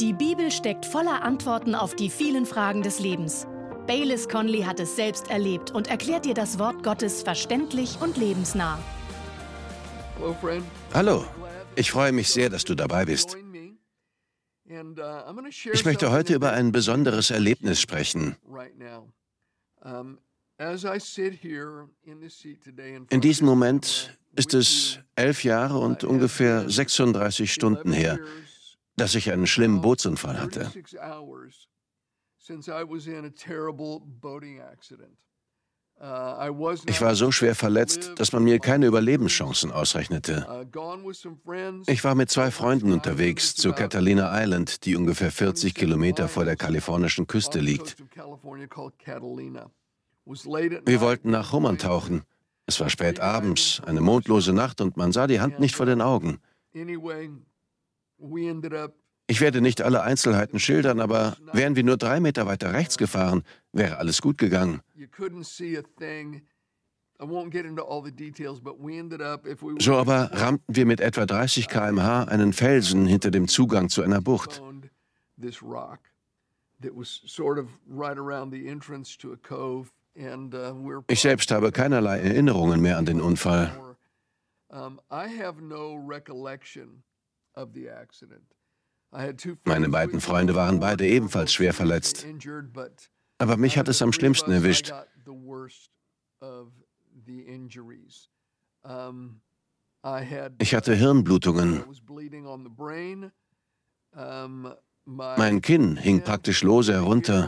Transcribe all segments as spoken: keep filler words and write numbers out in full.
Die Bibel steckt voller Antworten auf die vielen Fragen des Lebens. Baylis Conley hat es selbst erlebt und erklärt dir das Wort Gottes verständlich und lebensnah. Hallo, ich freue mich sehr, dass du dabei bist. Ich möchte heute über ein besonderes Erlebnis sprechen. In diesem Moment ist es elf Jahre und ungefähr sechsunddreißig Stunden her, dass ich einen schlimmen Bootsunfall hatte. Ich war so schwer verletzt, dass man mir keine Überlebenschancen ausrechnete. Ich war mit zwei Freunden unterwegs zu Catalina Island, die ungefähr vierzig Kilometer vor der kalifornischen Küste liegt. Wir wollten nach Hummern tauchen. Es war spät abends, eine mondlose Nacht und man sah die Hand nicht vor den Augen. Ich werde nicht alle Einzelheiten schildern, aber wären wir nur drei Meter weiter rechts gefahren, wäre alles gut gegangen. So aber rammten wir mit etwa dreißig Kilometer pro Stunde einen Felsen hinter dem Zugang zu einer Bucht. Ich selbst habe keinerlei Erinnerungen mehr an den Unfall. Meine beiden Freunde waren beide ebenfalls schwer verletzt. Aber mich hat es am schlimmsten erwischt. Ich hatte Hirnblutungen. Mein Kinn hing praktisch lose herunter.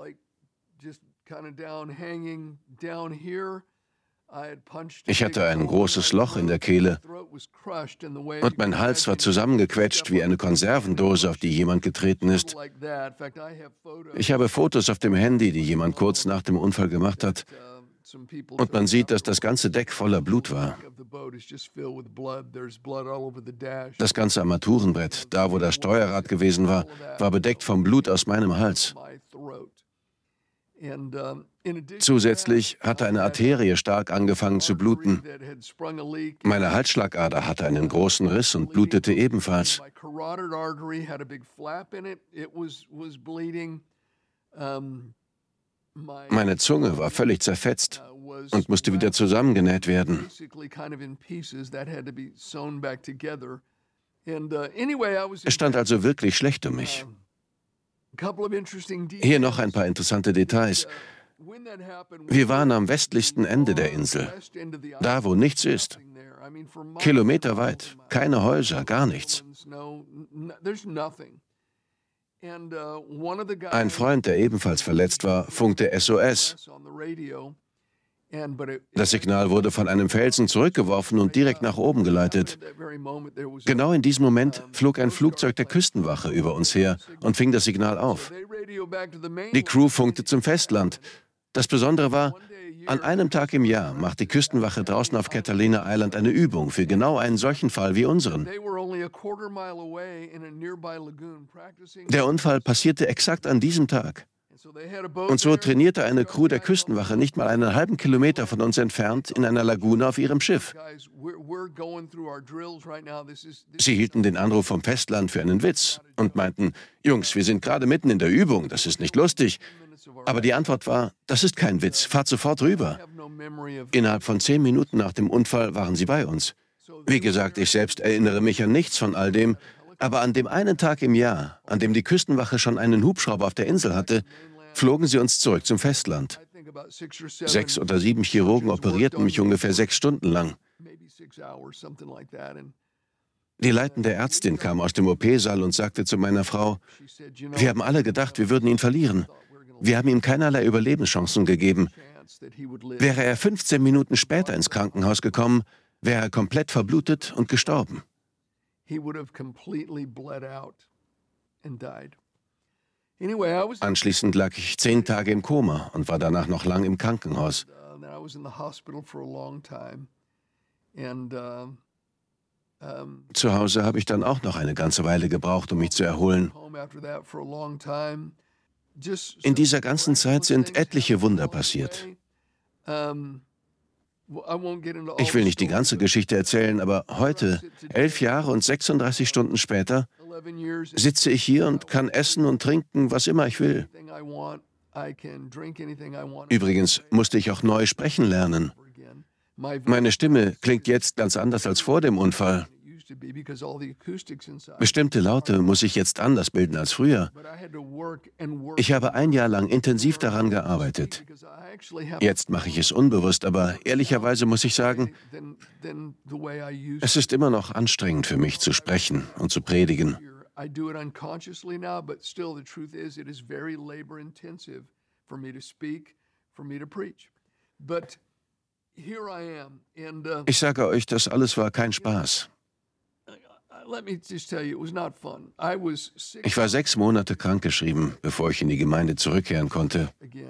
Ich hatte ein großes Loch in der Kehle und mein Hals war zusammengequetscht wie eine Konservendose, auf die jemand getreten ist. Ich habe Fotos auf dem Handy, die jemand kurz nach dem Unfall gemacht hat. Und man sieht, dass das ganze Deck voller Blut war. Das ganze Armaturenbrett, da wo das Steuerrad gewesen war, war bedeckt vom Blut aus meinem Hals. Zusätzlich hatte eine Arterie stark angefangen zu bluten. Meine Halsschlagader hatte einen großen Riss und blutete ebenfalls. Meine Zunge war völlig zerfetzt und musste wieder zusammengenäht werden. Es stand also wirklich schlecht um mich. Hier noch ein paar interessante Details. Wir waren am westlichsten Ende der Insel, da wo nichts ist. Kilometerweit, keine Häuser, gar nichts. Ein Freund, der ebenfalls verletzt war, funkte S O S. Das Signal wurde von einem Felsen zurückgeworfen und direkt nach oben geleitet. Genau in diesem Moment flog ein Flugzeug der Küstenwache über uns her und fing das Signal auf. Die Crew funkte zum Festland. Das Besondere war, an einem Tag im Jahr macht die Küstenwache draußen auf Catalina Island eine Übung für genau einen solchen Fall wie unseren. Der Unfall passierte exakt an diesem Tag. Und so trainierte eine Crew der Küstenwache nicht mal einen halben Kilometer von uns entfernt in einer Lagune auf ihrem Schiff. Sie hielten den Anruf vom Festland für einen Witz und meinten, Jungs, wir sind gerade mitten in der Übung, das ist nicht lustig. Aber die Antwort war, das ist kein Witz, fahrt sofort rüber. Innerhalb von zehn Minuten nach dem Unfall waren sie bei uns. Wie gesagt, ich selbst erinnere mich an nichts von all dem, aber an dem einen Tag im Jahr, an dem die Küstenwache schon einen Hubschrauber auf der Insel hatte, flogen sie uns zurück zum Festland. Sechs oder sieben Chirurgen operierten mich ungefähr sechs Stunden lang. Die leitende Ärztin kam aus dem O P-Saal und sagte zu meiner Frau, wir haben alle gedacht, wir würden ihn verlieren. Wir haben ihm keinerlei Überlebenschancen gegeben. Wäre er fünfzehn Minuten später ins Krankenhaus gekommen, wäre er komplett verblutet und gestorben. Anschließend lag ich zehn Tage im Koma und war danach noch lang im Krankenhaus. Zu Hause habe ich dann auch noch eine ganze Weile gebraucht, um mich zu erholen. In dieser ganzen Zeit sind etliche Wunder passiert. Ich will nicht die ganze Geschichte erzählen, aber heute, elf Jahre und sechsunddreißig Stunden später, sitze ich hier und kann essen und trinken, was immer ich will. Übrigens musste ich auch neu sprechen lernen. Meine Stimme klingt jetzt ganz anders als vor dem Unfall. Bestimmte Laute muss ich jetzt anders bilden als früher. Ich habe ein Jahr lang intensiv daran gearbeitet. Jetzt mache ich es unbewusst, aber ehrlicherweise muss ich sagen, es ist immer noch anstrengend für mich zu sprechen und zu predigen. Ich sage euch, das alles war kein Spaß. Ich war sechs Monate krankgeschrieben, bevor ich in die Gemeinde zurückkehren konnte.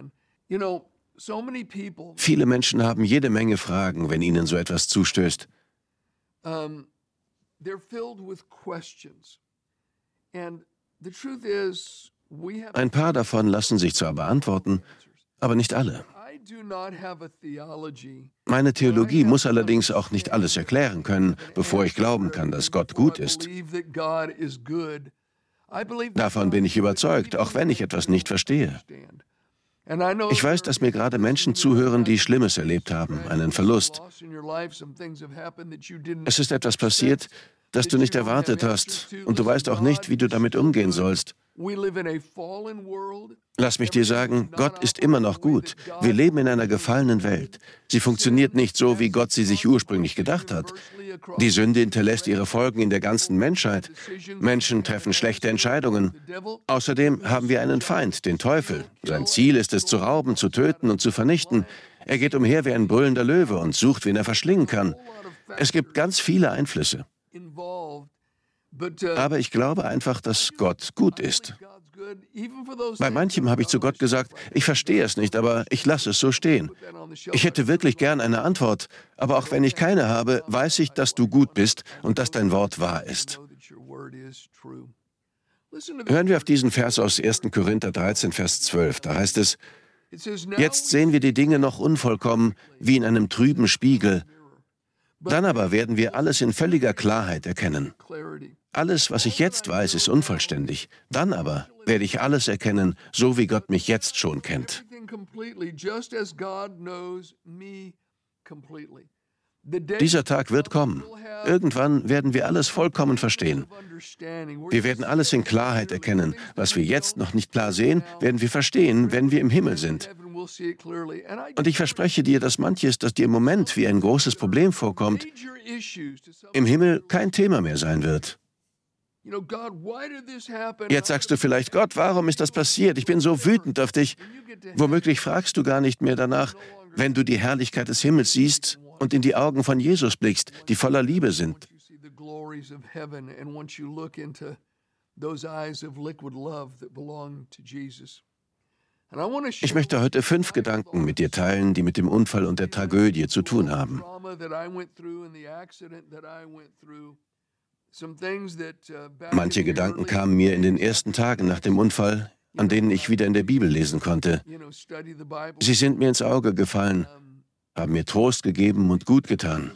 Viele Menschen haben jede Menge Fragen, wenn ihnen so etwas zustößt. Ein paar davon lassen sich zwar beantworten, aber nicht alle. Meine Theologie muss allerdings auch nicht alles erklären können, bevor ich glauben kann, dass Gott gut ist. Davon bin ich überzeugt, auch wenn ich etwas nicht verstehe. Ich weiß, dass mir gerade Menschen zuhören, die Schlimmes erlebt haben, einen Verlust. Es ist etwas passiert, das du nicht erwartet hast, und du weißt auch nicht, wie du damit umgehen sollst. Lass mich dir sagen, Gott ist immer noch gut. Wir leben in einer gefallenen Welt. Sie funktioniert nicht so, wie Gott sie sich ursprünglich gedacht hat. Die Sünde hinterlässt ihre Folgen in der ganzen Menschheit. Menschen treffen schlechte Entscheidungen. Außerdem haben wir einen Feind, den Teufel. Sein Ziel ist es, zu rauben, zu töten und zu vernichten. Er geht umher wie ein brüllender Löwe und sucht, wen er verschlingen kann. Es gibt ganz viele Einflüsse. Aber ich glaube einfach, dass Gott gut ist. Bei manchem habe ich zu Gott gesagt, ich verstehe es nicht, aber ich lasse es so stehen. Ich hätte wirklich gern eine Antwort, aber auch wenn ich keine habe, weiß ich, dass du gut bist und dass dein Wort wahr ist. Hören wir auf diesen Vers aus ersten Korinther dreizehn, Vers zwölf. Da heißt es, jetzt sehen wir die Dinge noch unvollkommen, wie in einem trüben Spiegel. Dann aber werden wir alles in völliger Klarheit erkennen. Alles, was ich jetzt weiß, ist unvollständig. Dann aber werde ich alles erkennen, so wie Gott mich jetzt schon kennt. Dieser Tag wird kommen. Irgendwann werden wir alles vollkommen verstehen. Wir werden alles in Klarheit erkennen. Was wir jetzt noch nicht klar sehen, werden wir verstehen, wenn wir im Himmel sind. Und ich verspreche dir, dass manches, das dir im Moment wie ein großes Problem vorkommt, im Himmel kein Thema mehr sein wird. Jetzt sagst du vielleicht, Gott, warum ist das passiert? Ich bin so wütend auf dich. Womöglich fragst du gar nicht mehr danach, wenn du die Herrlichkeit des Himmels siehst und in die Augen von Jesus blickst, die voller Liebe sind. Ich möchte heute fünf Gedanken mit dir teilen, die mit dem Unfall und der Tragödie zu tun haben. Manche Gedanken kamen mir in den ersten Tagen nach dem Unfall, an denen ich wieder in der Bibel lesen konnte. Sie sind mir ins Auge gefallen, haben mir Trost gegeben und gut getan.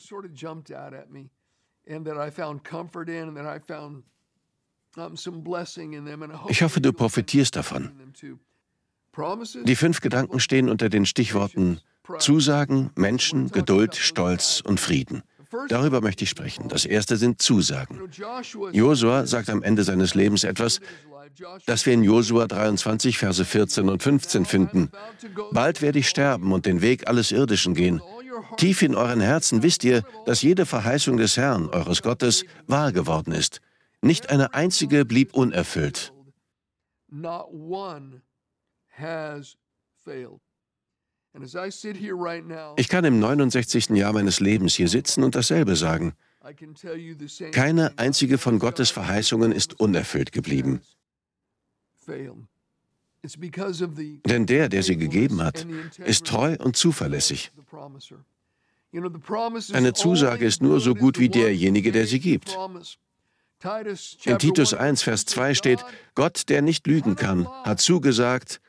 Ich hoffe, du profitierst davon. Die fünf Gedanken stehen unter den Stichworten Zusagen, Menschen, Geduld, Stolz und Frieden. Darüber möchte ich sprechen. Das erste sind Zusagen. Josua sagt am Ende seines Lebens etwas, das wir in Josua dreiundzwanzig, Verse vierzehn und fünfzehn finden. Bald werde ich sterben und den Weg alles Irdischen gehen. Tief in euren Herzen wisst ihr, dass jede Verheißung des Herrn, eures Gottes, wahr geworden ist. Nicht eine einzige blieb unerfüllt. Ich kann im neunundsechzigsten Jahr meines Lebens hier sitzen und dasselbe sagen. Keine einzige von Gottes Verheißungen ist unerfüllt geblieben. Denn der, der sie gegeben hat, ist treu und zuverlässig. Eine Zusage ist nur so gut wie derjenige, der sie gibt. In Titus eins, Vers zwei steht, Gott, der nicht lügen kann, hat zugesagt.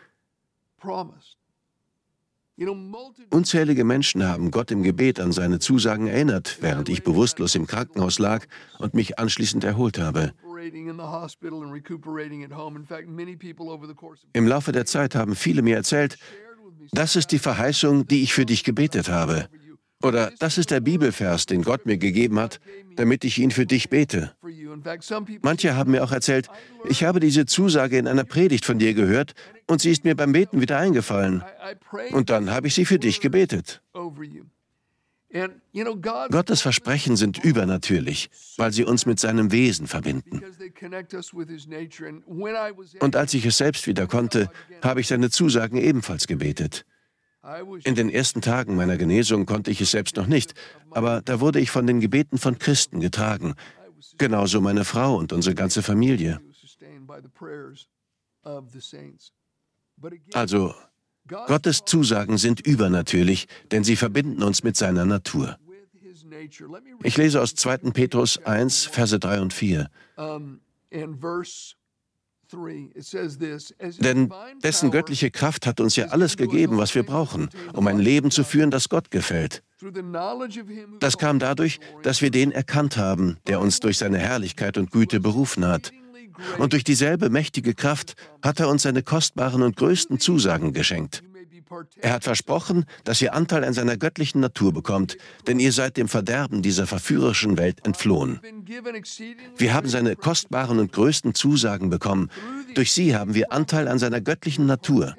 Unzählige Menschen haben Gott im Gebet an seine Zusagen erinnert, während ich bewusstlos im Krankenhaus lag und mich anschließend erholt habe. Im Laufe der Zeit haben viele mir erzählt, das ist die Verheißung, die ich für dich gebetet habe. Oder das ist der Bibelvers, den Gott mir gegeben hat, damit ich ihn für dich bete. Manche haben mir auch erzählt, ich habe diese Zusage in einer Predigt von dir gehört und sie ist mir beim Beten wieder eingefallen. Und dann habe ich sie für dich gebetet. Gottes Versprechen sind übernatürlich, weil sie uns mit seinem Wesen verbinden. Und als ich es selbst wieder konnte, habe ich seine Zusagen ebenfalls gebetet. In den ersten Tagen meiner Genesung konnte ich es selbst noch nicht, aber da wurde ich von den Gebeten von Christen getragen. Genauso meine Frau und unsere ganze Familie. Also, Gottes Zusagen sind übernatürlich, denn sie verbinden uns mit seiner Natur. Ich lese aus zweiten Petrus eins, Verse drei und vier. Denn dessen göttliche Kraft hat uns ja alles gegeben, was wir brauchen, um ein Leben zu führen, das Gott gefällt. Das kam dadurch, dass wir den erkannt haben, der uns durch seine Herrlichkeit und Güte berufen hat. Und durch dieselbe mächtige Kraft hat er uns seine kostbaren und größten Zusagen geschenkt. Er hat versprochen, dass ihr Anteil an seiner göttlichen Natur bekommt, denn ihr seid dem Verderben dieser verführerischen Welt entflohen. Wir haben seine kostbaren und größten Zusagen bekommen. Durch sie haben wir Anteil an seiner göttlichen Natur.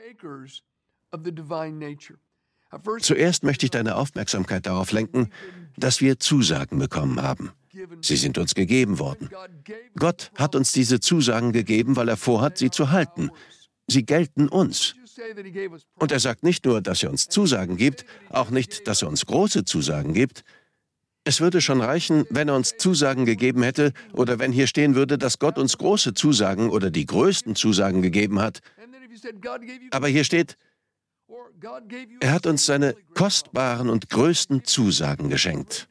Zuerst möchte ich deine Aufmerksamkeit darauf lenken, dass wir Zusagen bekommen haben. Sie sind uns gegeben worden. Gott hat uns diese Zusagen gegeben, weil er vorhat, sie zu halten. Sie gelten uns. Und er sagt nicht nur, dass er uns Zusagen gibt, auch nicht, dass er uns große Zusagen gibt. Es würde schon reichen, wenn er uns Zusagen gegeben hätte oder wenn hier stehen würde, dass Gott uns große Zusagen oder die größten Zusagen gegeben hat. Aber hier steht, er hat uns seine kostbaren und größten Zusagen geschenkt.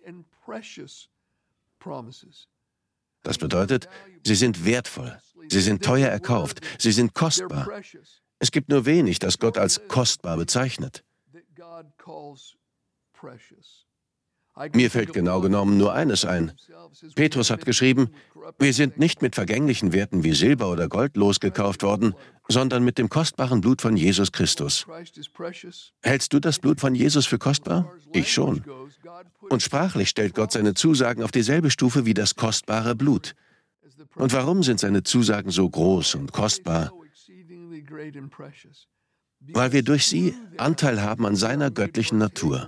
Das bedeutet, sie sind wertvoll, sie sind teuer erkauft, sie sind kostbar. Es gibt nur wenig, das Gott als kostbar bezeichnet. Mir fällt genau genommen nur eines ein. Petrus hat geschrieben, wir sind nicht mit vergänglichen Werten wie Silber oder Gold losgekauft worden, sondern mit dem kostbaren Blut von Jesus Christus. Hältst du das Blut von Jesus für kostbar? Ich schon. Und sprachlich stellt Gott seine Zusagen auf dieselbe Stufe wie das kostbare Blut. Und warum sind seine Zusagen so groß und kostbar? Weil wir durch sie Anteil haben an seiner göttlichen Natur.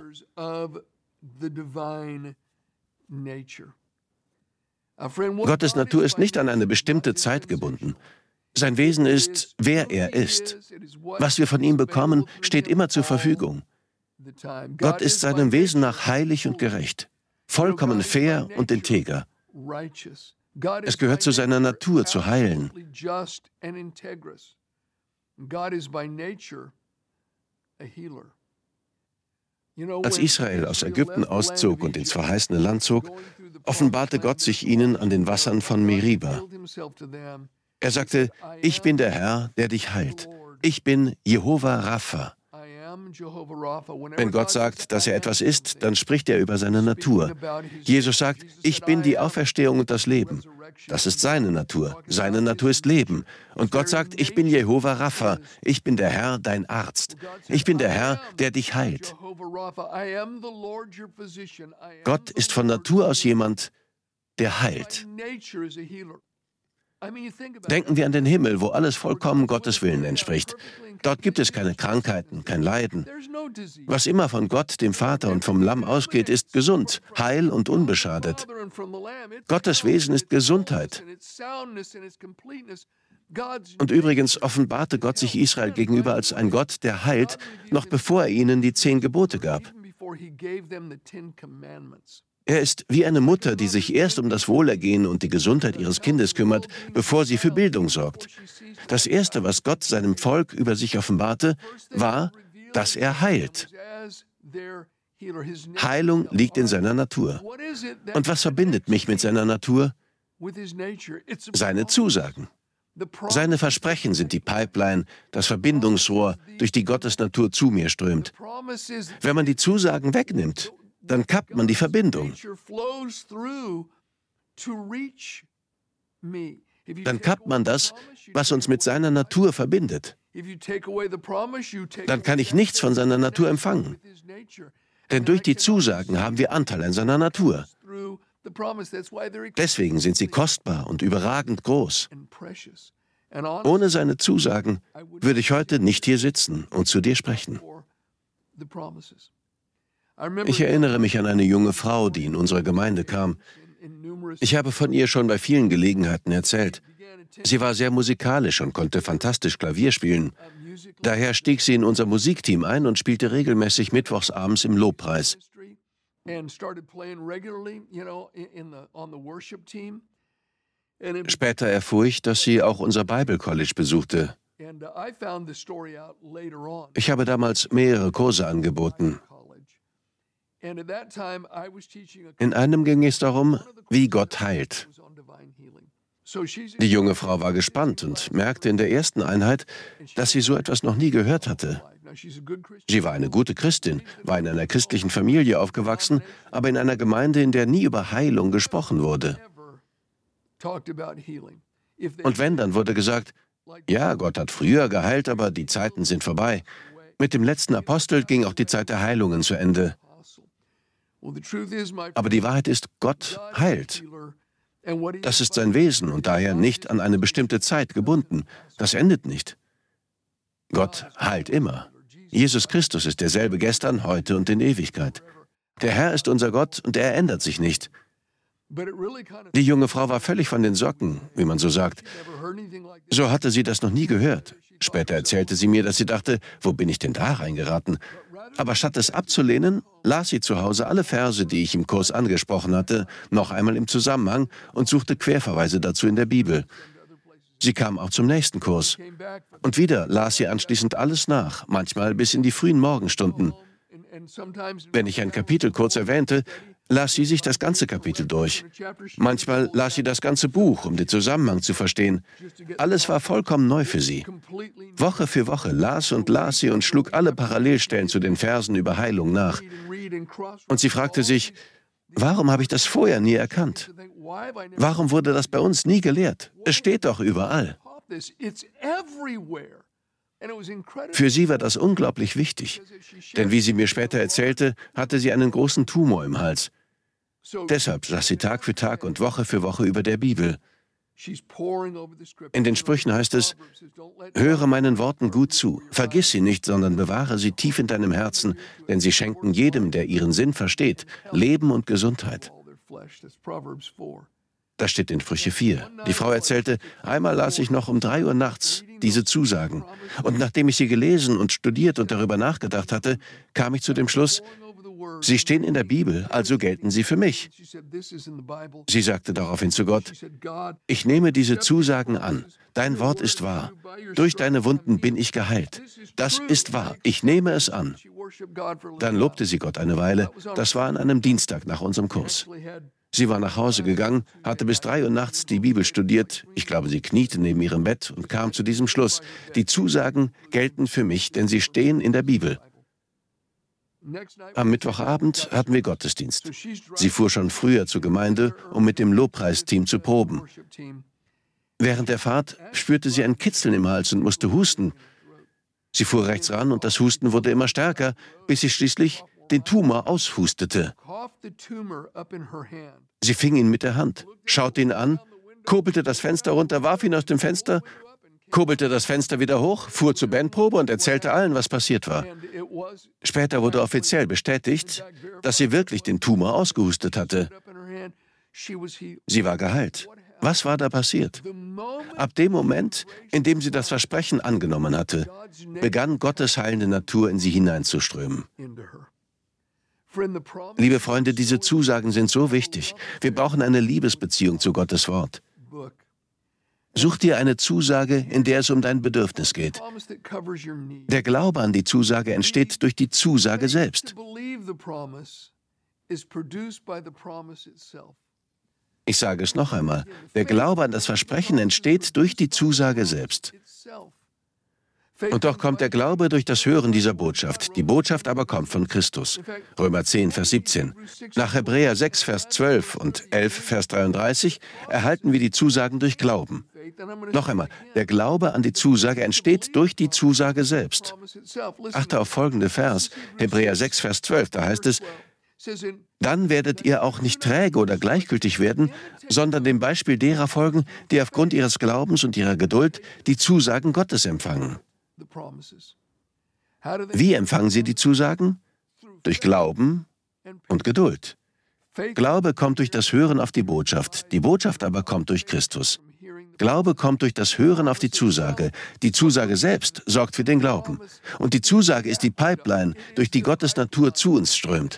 Gottes Natur ist nicht an eine bestimmte Zeit gebunden. Sein Wesen ist, wer er ist. Was wir von ihm bekommen, steht immer zur Verfügung. Gott ist seinem Wesen nach heilig und gerecht, vollkommen fair und integer. Es gehört zu seiner Natur, zu heilen. Als Israel aus Ägypten auszog und ins verheißene Land zog, offenbarte Gott sich ihnen an den Wassern von Meriba. Er sagte, ich bin der Herr, der dich heilt. Ich bin Jehova Rapha. Wenn Gott sagt, dass er etwas ist, dann spricht er über seine Natur. Jesus sagt, ich bin die Auferstehung und das Leben. Das ist seine Natur. Seine Natur ist Leben. Und Gott sagt, ich bin Jehova Rapha. Ich bin der Herr, dein Arzt. Ich bin der Herr, der dich heilt. Gott ist von Natur aus jemand, der heilt. Denken wir an den Himmel, wo alles vollkommen Gottes Willen entspricht. Dort gibt es keine Krankheiten, kein Leiden. Was immer von Gott, dem Vater und vom Lamm ausgeht, ist gesund, heil und unbeschadet. Gottes Wesen ist Gesundheit. Und übrigens offenbarte Gott sich Israel gegenüber als ein Gott, der heilt, noch bevor er ihnen die zehn Gebote gab. Er ist wie eine Mutter, die sich erst um das Wohlergehen und die Gesundheit ihres Kindes kümmert, bevor sie für Bildung sorgt. Das Erste, was Gott seinem Volk über sich offenbarte, war, dass er heilt. Heilung liegt in seiner Natur. Und was verbindet mich mit seiner Natur? Seine Zusagen. Seine Versprechen sind die Pipeline, das Verbindungsrohr, durch die Gottes Natur zu mir strömt. Wenn man die Zusagen wegnimmt, dann kappt man die Verbindung. dann kappt man das, was uns mit seiner Natur verbindet. Dann kann ich nichts von seiner Natur empfangen. Denn durch die Zusagen haben wir Anteil an seiner Natur. Deswegen sind sie kostbar und überragend groß. Ohne seine Zusagen würde ich heute nicht hier sitzen und zu dir sprechen. Ich erinnere mich an eine junge Frau, die in unsere Gemeinde kam. Ich habe von ihr schon bei vielen Gelegenheiten erzählt. Sie war sehr musikalisch und konnte fantastisch Klavier spielen. Daher stieg sie in unser Musikteam ein und spielte regelmäßig mittwochs abends im Lobpreis. Später erfuhr ich, dass sie auch unser Bible College besuchte. Ich habe damals mehrere Kurse angeboten. In einem ging es darum, wie Gott heilt. Die junge Frau war gespannt und merkte in der ersten Einheit, dass sie so etwas noch nie gehört hatte. Sie war eine gute Christin, war in einer christlichen Familie aufgewachsen, aber in einer Gemeinde, in der nie über Heilung gesprochen wurde. Und wenn, dann wurde gesagt, ja, Gott hat früher geheilt, aber die Zeiten sind vorbei. Mit dem letzten Apostel ging auch die Zeit der Heilungen zu Ende. Aber die Wahrheit ist, Gott heilt. Das ist sein Wesen und daher nicht an eine bestimmte Zeit gebunden. Das endet nicht. Gott heilt immer. Jesus Christus ist derselbe gestern, heute und in Ewigkeit. Der Herr ist unser Gott und er ändert sich nicht. Die junge Frau war völlig von den Socken, wie man so sagt. So hatte sie das noch nie gehört. Später erzählte sie mir, dass sie dachte, wo bin ich denn da reingeraten? Aber statt es abzulehnen, las sie zu Hause alle Verse, die ich im Kurs angesprochen hatte, noch einmal im Zusammenhang und suchte Querverweise dazu in der Bibel. Sie kam auch zum nächsten Kurs. Und wieder las sie anschließend alles nach, manchmal bis in die frühen Morgenstunden. Wenn ich ein Kapitel kurz erwähnte, las sie sich das ganze Kapitel durch. Manchmal las sie das ganze Buch, um den Zusammenhang zu verstehen. Alles war vollkommen neu für sie. Woche für Woche las und las sie und schlug alle Parallelstellen zu den Versen über Heilung nach. Und sie fragte sich, warum habe ich das vorher nie erkannt? Warum wurde das bei uns nie gelehrt? Es steht doch überall. Für sie war das unglaublich wichtig, denn wie sie mir später erzählte, hatte sie einen großen Tumor im Hals. Deshalb las sie Tag für Tag und Woche für Woche über der Bibel. In den Sprüchen heißt es, höre meinen Worten gut zu, vergiss sie nicht, sondern bewahre sie tief in deinem Herzen, denn sie schenken jedem, der ihren Sinn versteht, Leben und Gesundheit. Das steht in Sprüche vier. Die Frau erzählte, einmal las ich noch um drei Uhr nachts diese Zusagen. Und nachdem ich sie gelesen und studiert und darüber nachgedacht hatte, kam ich zu dem Schluss, sie stehen in der Bibel, also gelten sie für mich. Sie sagte daraufhin zu Gott, ich nehme diese Zusagen an. Dein Wort ist wahr. Durch deine Wunden bin ich geheilt. Das ist wahr. Ich nehme es an. Dann lobte sie Gott eine Weile. Das war an einem Dienstag nach unserem Kurs. Sie war nach Hause gegangen, hatte bis drei Uhr nachts die Bibel studiert. Ich glaube, sie kniete neben ihrem Bett und kam zu diesem Schluss. Die Zusagen gelten für mich, denn sie stehen in der Bibel. Am Mittwochabend hatten wir Gottesdienst. Sie fuhr schon früher zur Gemeinde, um mit dem Lobpreisteam zu proben. Während der Fahrt spürte sie ein Kitzeln im Hals und musste husten. Sie fuhr rechts ran und das Husten wurde immer stärker, bis sie schließlich den Tumor aushustete. Sie fing ihn mit der Hand, schaute ihn an, kurbelte das Fenster runter, warf ihn aus dem Fenster, kurbelte das Fenster wieder hoch, fuhr zur Bandprobe und erzählte allen, was passiert war. Später wurde offiziell bestätigt, dass sie wirklich den Tumor ausgehustet hatte. Sie war geheilt. Was war da passiert? Ab dem Moment, in dem sie das Versprechen angenommen hatte, begann Gottes heilende Natur in sie hineinzuströmen. Liebe Freunde, diese Zusagen sind so wichtig. Wir brauchen eine Liebesbeziehung zu Gottes Wort. Such dir eine Zusage, in der es um dein Bedürfnis geht. Der Glaube an die Zusage entsteht durch die Zusage selbst. Ich sage es noch einmal. Der Glaube an das Versprechen entsteht durch die Zusage selbst. Und doch kommt der Glaube durch das Hören dieser Botschaft. Die Botschaft aber kommt von Christus. Römer zehn, Vers siebzehn. Nach Hebräer sechs, Vers zwölf und elf, Vers dreiunddreißig erhalten wir die Zusagen durch Glauben. Noch einmal, der Glaube an die Zusage entsteht durch die Zusage selbst. Achte auf folgende Vers, Hebräer sechs, Vers zwölf, da heißt es, dann werdet ihr auch nicht träge oder gleichgültig werden, sondern dem Beispiel derer folgen, die aufgrund ihres Glaubens und ihrer Geduld die Zusagen Gottes empfangen. Wie empfangen sie die Zusagen? Durch Glauben und Geduld. Glaube kommt durch das Hören auf die Botschaft, die Botschaft aber kommt durch Christus. Glaube kommt durch das Hören auf die Zusage. Die Zusage selbst sorgt für den Glauben. Und die Zusage ist die Pipeline, durch die Gottes Natur zu uns strömt.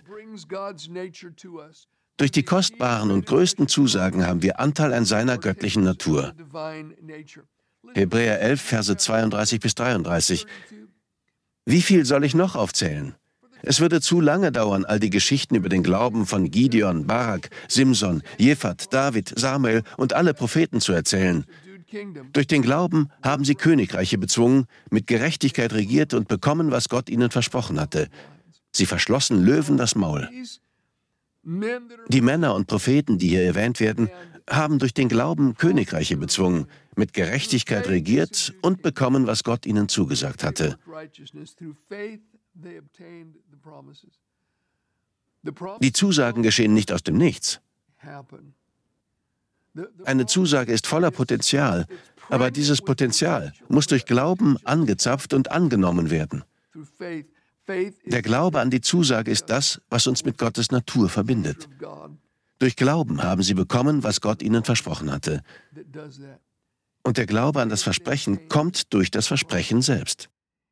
Durch die kostbaren und größten Zusagen haben wir Anteil an seiner göttlichen Natur. Hebräer elf, Verse zweiunddreißig bis dreiunddreißig. Wie viel soll ich noch aufzählen? Es würde zu lange dauern, all die Geschichten über den Glauben von Gideon, Barak, Simson, Jephat, David, Samuel und alle Propheten zu erzählen. Durch den Glauben haben sie Königreiche bezwungen, mit Gerechtigkeit regiert und bekommen, was Gott ihnen versprochen hatte. Sie verschlossen Löwen das Maul. Die Männer und Propheten, die hier erwähnt werden, haben durch den Glauben Königreiche bezwungen, mit Gerechtigkeit regiert und bekommen, was Gott ihnen zugesagt hatte. Die Zusagen geschehen nicht aus dem Nichts. Eine Zusage ist voller Potenzial, aber dieses Potenzial muss durch Glauben angezapft und angenommen werden. Der Glaube an die Zusage ist das, was uns mit Gottes Natur verbindet. Durch Glauben haben sie bekommen, was Gott ihnen versprochen hatte. Und der Glaube an das Versprechen kommt durch das Versprechen selbst.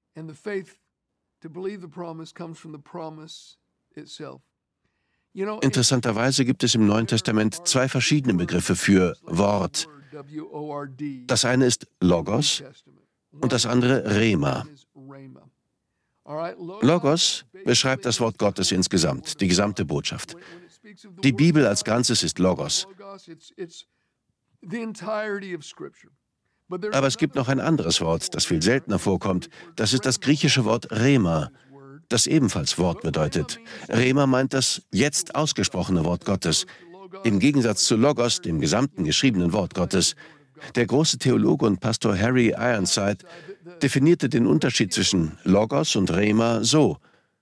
Interessanterweise gibt es im Neuen Testament zwei verschiedene Begriffe für Wort. Das eine ist Logos und das andere Rema. Logos beschreibt das Wort Gottes insgesamt, die gesamte Botschaft. Die Bibel als Ganzes ist Logos. Aber es gibt noch ein anderes Wort, das viel seltener vorkommt. Das ist das griechische Wort Rema, das ebenfalls Wort bedeutet. Rema meint das jetzt ausgesprochene Wort Gottes, im Gegensatz zu Logos, dem gesamten geschriebenen Wort Gottes. Der große Theologe und Pastor Harry Ironside definierte den Unterschied zwischen Logos und Rema so: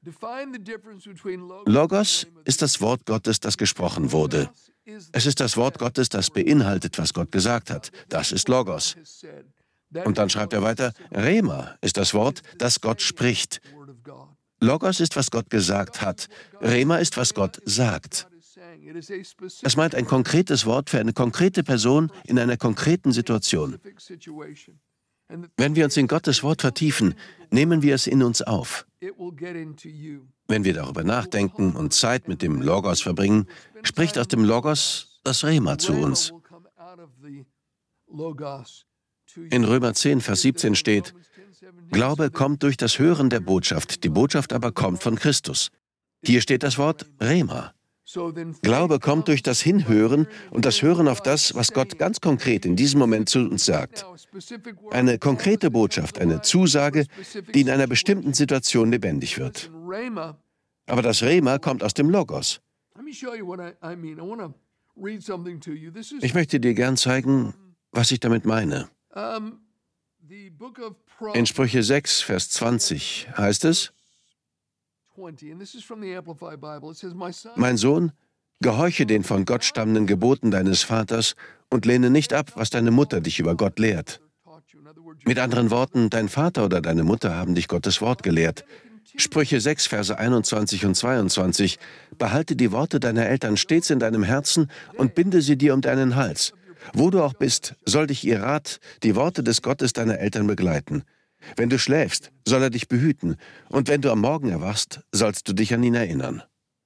Logos ist das Wort Gottes, das gesprochen wurde. Es ist das Wort Gottes, das beinhaltet, was Gott gesagt hat. Das ist Logos. Und dann schreibt er weiter, Rema ist das Wort, das Gott spricht. Logos ist, was Gott gesagt hat. Rema ist, was Gott sagt. Es meint ein konkretes Wort für eine konkrete Person in einer konkreten Situation. Wenn wir uns in Gottes Wort vertiefen, nehmen wir es in uns auf. Wenn wir darüber nachdenken und Zeit mit dem Logos verbringen, spricht aus dem Logos das Rema zu uns. In Römer zehn, Vers siebzehn steht, Glaube kommt durch das Hören der Botschaft, die Botschaft aber kommt von Christus. Hier steht das Wort Rema. Glaube kommt durch das Hinhören und das Hören auf das, was Gott ganz konkret in diesem Moment zu uns sagt. Eine konkrete Botschaft, eine Zusage, die in einer bestimmten Situation lebendig wird. Aber das Rema kommt aus dem Logos. Ich möchte dir gern zeigen, was ich damit meine. In Sprüche sechs, Vers zwanzig heißt es, Mein Sohn, gehorche den von Gott stammenden Geboten deines Vaters und lehne nicht ab, was deine Mutter dich über Gott lehrt. Mit anderen Worten, dein Vater oder deine Mutter haben dich Gottes Wort gelehrt. Sprüche sechs, Verse einundzwanzig und zweiundzwanzig. Behalte die Worte deiner Eltern stets in deinem Herzen und binde sie dir um deinen Hals. Wo du auch bist, soll dich ihr Rat, die Worte des Gottes deiner Eltern begleiten. Wenn du schläfst, soll er dich behüten, und wenn du am Morgen erwachst, sollst du dich an ihn erinnern.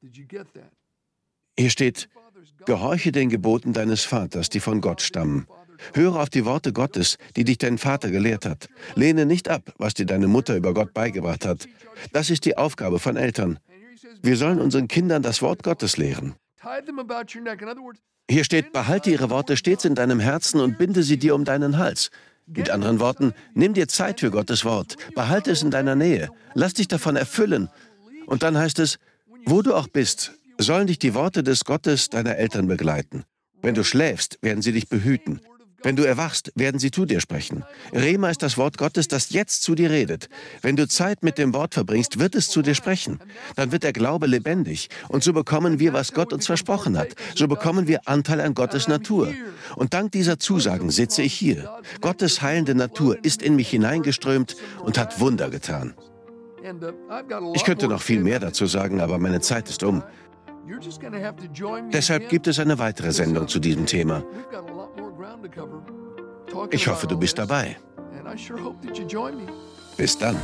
Hier steht, gehorche den Geboten deines Vaters, die von Gott stammen. Höre auf die Worte Gottes, die dich dein Vater gelehrt hat. Lehne nicht ab, was dir deine Mutter über Gott beigebracht hat. Das ist die Aufgabe von Eltern. Wir sollen unseren Kindern das Wort Gottes lehren. Hier steht, behalte ihre Worte stets in deinem Herzen und binde sie dir um deinen Hals. Mit anderen Worten, nimm dir Zeit für Gottes Wort, behalte es in deiner Nähe, lass dich davon erfüllen. Und dann heißt es, wo du auch bist, sollen dich die Worte des Gottes deiner Eltern begleiten. Wenn du schläfst, werden sie dich behüten. Wenn du erwachst, werden sie zu dir sprechen. Rema ist das Wort Gottes, das jetzt zu dir redet. Wenn du Zeit mit dem Wort verbringst, wird es zu dir sprechen. Dann wird der Glaube lebendig. Und so bekommen wir, was Gott uns versprochen hat. So bekommen wir Anteil an Gottes Natur. Und dank dieser Zusagen sitze ich hier. Gottes heilende Natur ist in mich hineingeströmt und hat Wunder getan. Ich könnte noch viel mehr dazu sagen, aber meine Zeit ist um. Deshalb gibt es eine weitere Sendung zu diesem Thema. Ich hoffe, du bist dabei. Bis dann.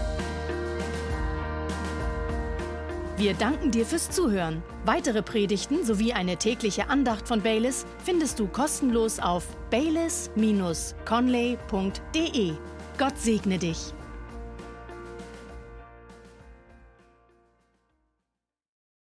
Wir danken dir fürs Zuhören. Weitere Predigten sowie eine tägliche Andacht von Baylis findest du kostenlos auf baylis Bindestrich conley punkt de. Gott segne dich.